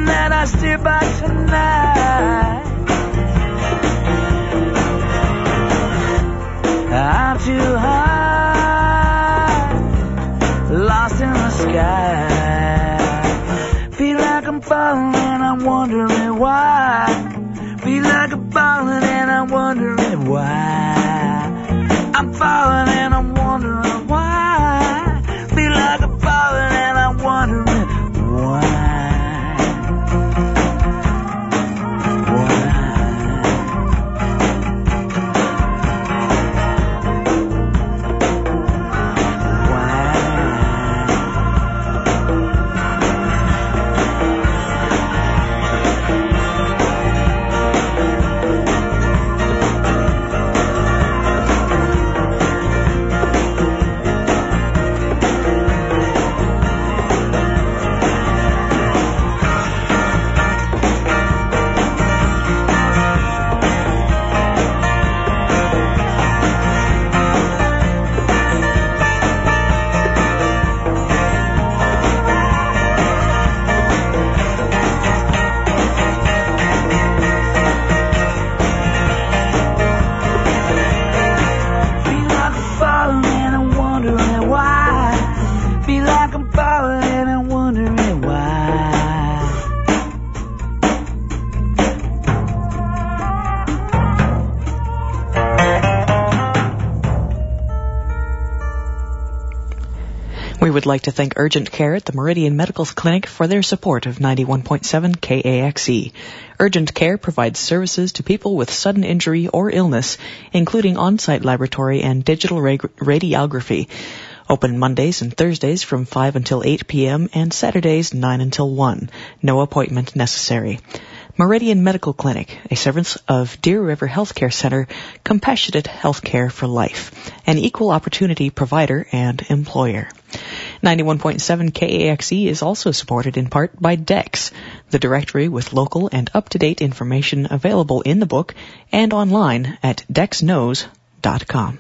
and that I steer by tonight. I'm too high, lost in the sky. Feel like I'm falling and I'm wondering why. Feel like I'm falling and I'm wondering why. I'm falling and I'm wondering why. Feel like I'm falling and I'm wondering why. We would like to thank Urgent Care at the Meridian Medical Clinic for their support of 91.7 KAXE. Urgent Care provides services to people with sudden injury or illness, including on-site laboratory and digital radiography. Open Mondays and Thursdays from 5 until 8 p.m. and Saturdays 9 until 1. No appointment necessary. Meridian Medical Clinic, a service of Deer River Healthcare Center, compassionate healthcare for life, an equal opportunity provider and employer. 91.7 KAXE is also supported in part by DEX, the directory with local and up-to-date information available in the book and online at dexknows.com.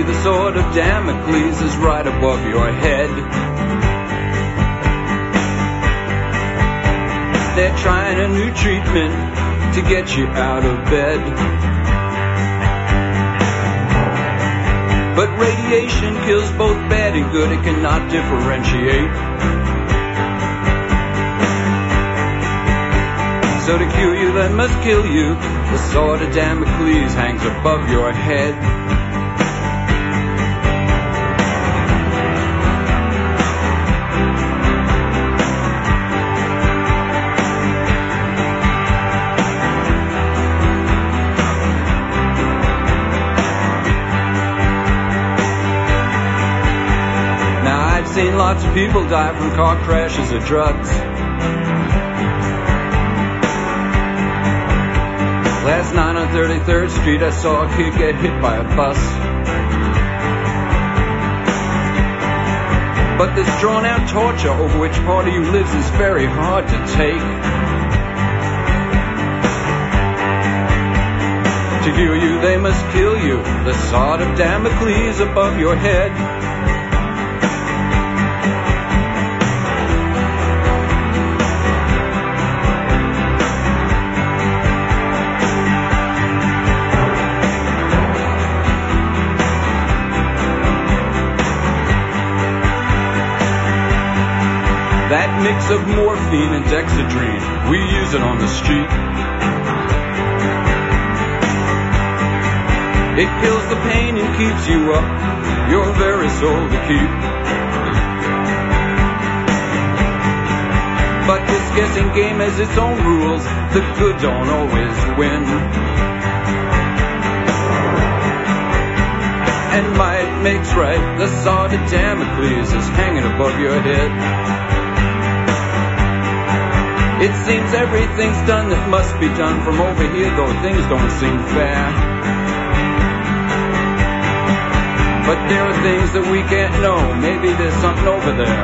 see the sword of Damocles is right above your head. They're trying a new treatment to get you out of bed. But radiation kills both bad and good, it cannot differentiate. So to cure you, they must kill you. The sword of Damocles hangs above your head. Seen lots of people die from car crashes or drugs. Last night on 33rd Street I saw a kid get hit by a bus. But this drawn out torture over which part of you lives is very hard to take. To cure you they must kill you, the sword of Damocles above your head. That mix of morphine and dexedrine, we use it on the street. It kills the pain and keeps you up, your very soul to keep. But this guessing game has its own rules, the good don't always win. And might makes right, the sword of Damocles is hanging above your head. It seems everything's done that must be done from over here, though things don't seem fair. But there are things that we can't know, maybe there's something over there.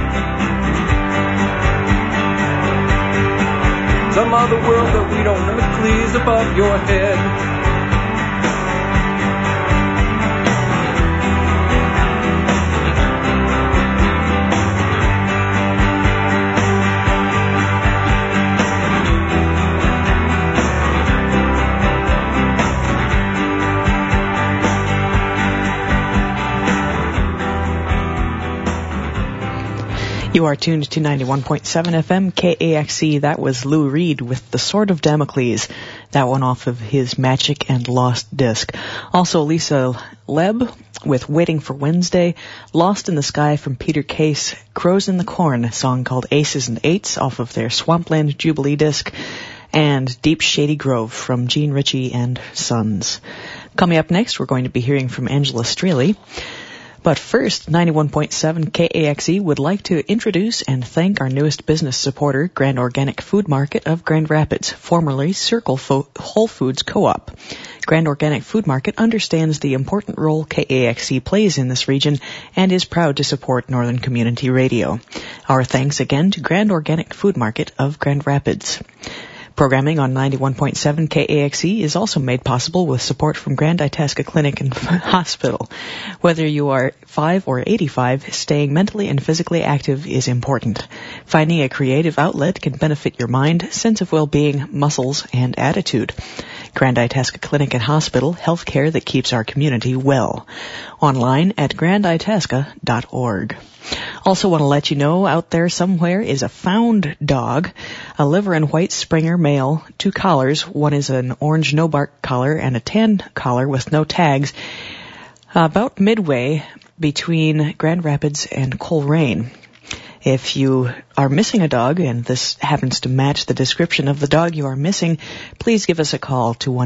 Some other world that we don't know, Damocles above your head. You are tuned to 91.7 FM KAXE. That was Lou Reed with The Sword of Damocles. That one off of his Magic and Lost disc. Also Lisa Leb with Waiting for Wednesday. Lost in the Sky from Peter Case. Crows in the Corn, a song called Aces and Eights off of their Swampland Jubilee disc. And Deep Shady Grove from Gene Ritchie and Sons. Coming up next, we're going to be hearing from Angela Straley. But first, 91.7 KAXE would like to introduce and thank our newest business supporter, Grand Organic Food Market of Grand Rapids, formerly Circle Whole Foods Co-op. Grand Organic Food Market understands the important role KAXE plays in this region and is proud to support Northern Community Radio. Our thanks again to Grand Organic Food Market of Grand Rapids. Programming on 91.7 KAXE is also made possible with support from Grand Itasca Clinic and Hospital. Whether you are 5 or 85, staying mentally and physically active is important. Finding a creative outlet can benefit your mind, sense of well-being, muscles, and attitude. Grand Itasca Clinic and Hospital, healthcare that keeps our community well. Online at granditasca.org. Also want to let you know out there somewhere is a found dog, a liver and white Springer male, 2 collars. One is an orange no-bark collar and a tan collar with no tags, about midway between Grand Rapids and Coleraine. If you are missing a dog, and this happens to match the description of the dog you are missing, please give us a call to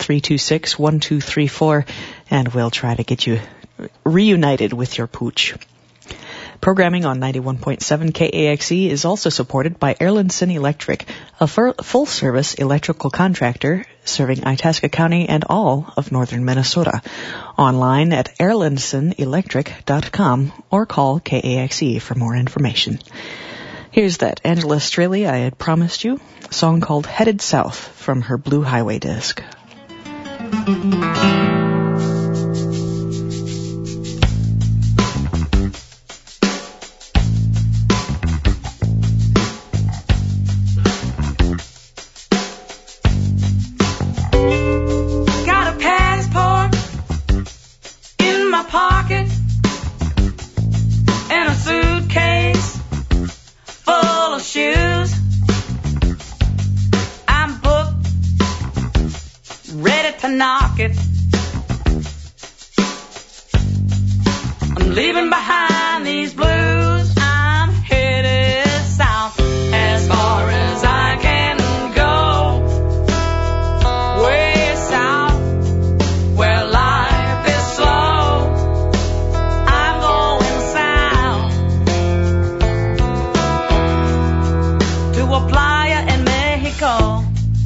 1-833-1234, and we'll try to get you reunited with your pooch. Programming on 91.7 KAXE is also supported by Erlandson Electric, a full-service electrical contractor serving Itasca County and all of northern Minnesota. Online at erlandsonelectric.com or call KAXE for more information. Here's that Angela Straley I had promised you, a song called Headed South from her Blue Highway disc. ready to knock it. I'm leaving behind these blues. I'm headed south as far as I can go. Way south where life is slow. I'm going south to a playa in Mexico.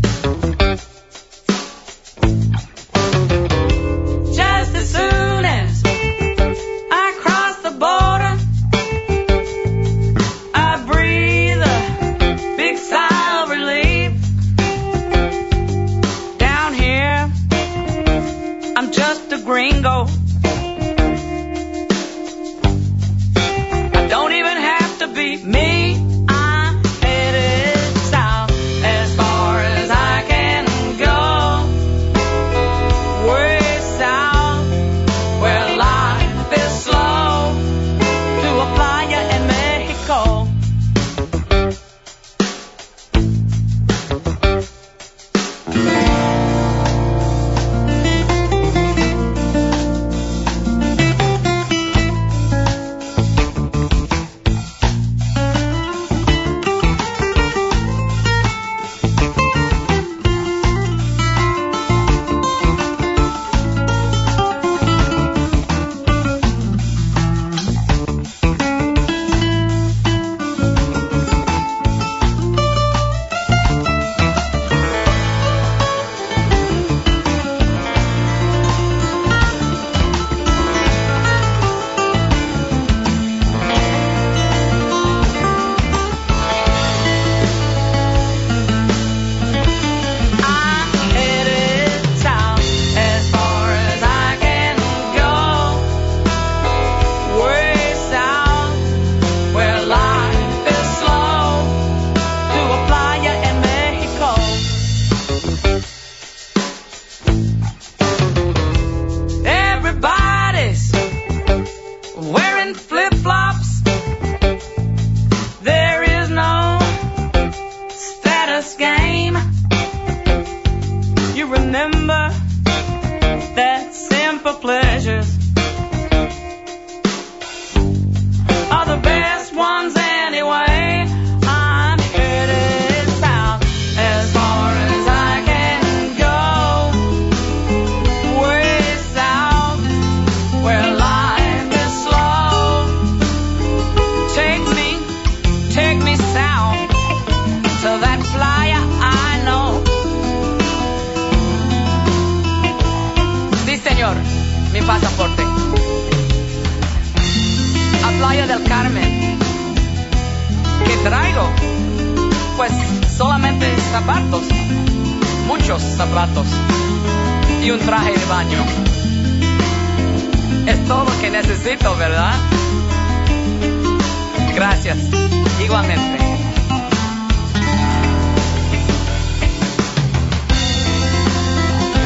Just as soon as I cross the border, I breathe a big sigh of relief. Down here, I'm just a gringo. I don't even have to be me. I'm headed south as far as I can go. Way south where life is slow to a playa in Mexico. I'm headed south as far as I can go. Way south where life is slow to a playa in Mexico. Everybody's wearing flip-flops. There is no status game. You remember that simple pleasures are the best ones anyway. I'm headed south as far as I can go. Way south where life is slow. Take me south to that playa I know. Sí, señor, mi pasaporte. A Playa del Carmen. ¿Qué traigo? Pues solamente zapatos. Muchos zapatos. Y un traje de baño. Es todo lo que necesito, ¿verdad? Gracias. Igualmente.